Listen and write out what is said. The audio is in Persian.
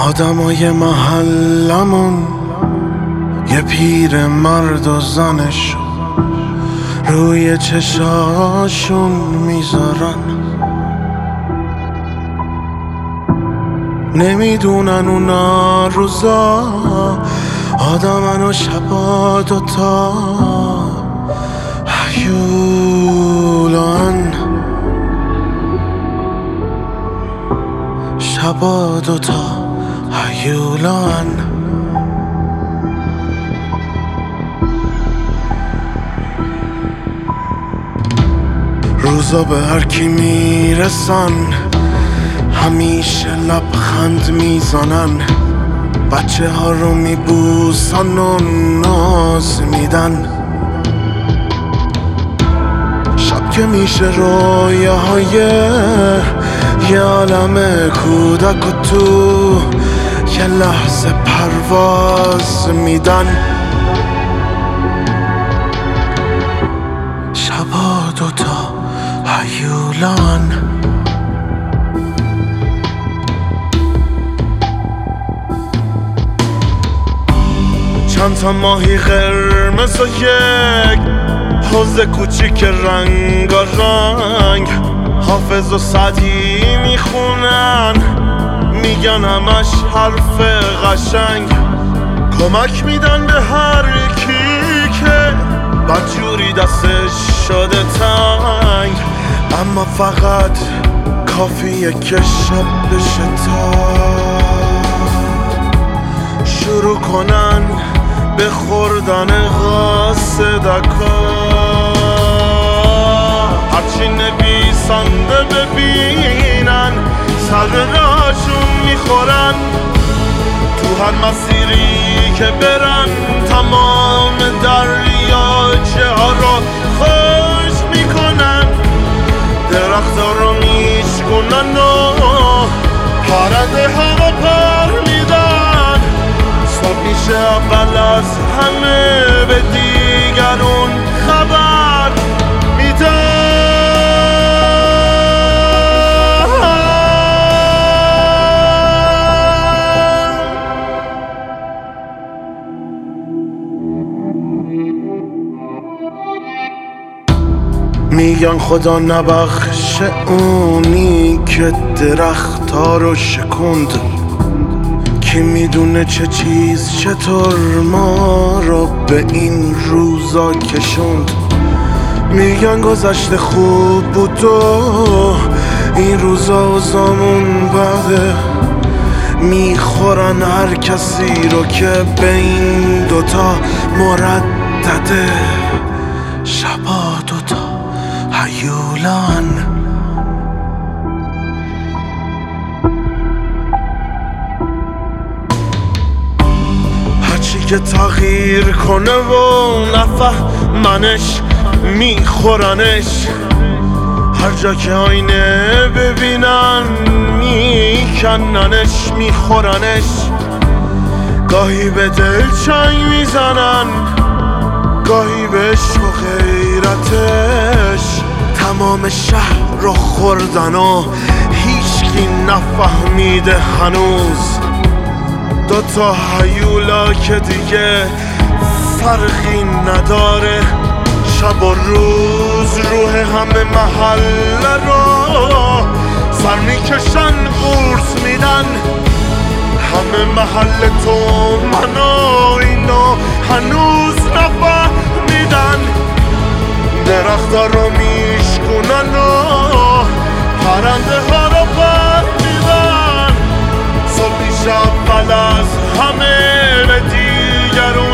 آدمای محلمون یه پیر مرد و زنش روی چشاشون میذارن، نمیدونن اونا روزا آدمن و شبا دوتا هیولان، شبا دوتا هیولان. روزا به هر کی میرسن همیشه لبخند میزنن، بچه ها رو میبوسن و ناز میدن. شب که میشه رویاهای یه عالم کودک و تو یه لحظه پرواز میدن. شبا دوتا هیولان. چند تا ماهی قرمز و یک حوض کوچیک رنگارنگ، حافظ و سعدی میخونن میگن همش حرف قشنگ. کمک میدن به هر کی که بدجوری دستش شده تنگ، اما فقط کافیه که شب بشه تا شروع کنن به خوردن قاصدکا. هرچی نویسنده ببینن سر راشون میخورن، تو هر مسیری که برن تمام دریاچه ها رو خوش میکنن. درخت ها رو میشکنن و پرنده ها رو پر میدن. صبح میشه اول از همه به دیگرون خبر میدن. میگن خدا نبخشه اونی که درخت ها رو شکند، کی میدونه چه چیز چطور ما رو به این روزا کشوند. میگن گذشته خوب بود و این روزا و زامون بده، میخورن هر کسی رو که به این دوتا مردده. شبا دوتا هیولان. هرچی که تغییر کنه و نفهمنش میخورنش، هر جا که آینه ببینن میکننش میخورنش. گاهی به دل چنگ میزنن گاهی به عشق و غیرتش. تمام شهر رو خوردن و هیچکی نفهمیده هنوز. دوتا هیولا که دیگه فرقی نداره، شب و روز روح همه محله رو سر میکشن قورت میدن. همه محله تو منو اینو هنوز نفهمیدن. درختا رو میشکنن و پرنده ها رو پر میدن. صبح میشه اول از همه به دیگرون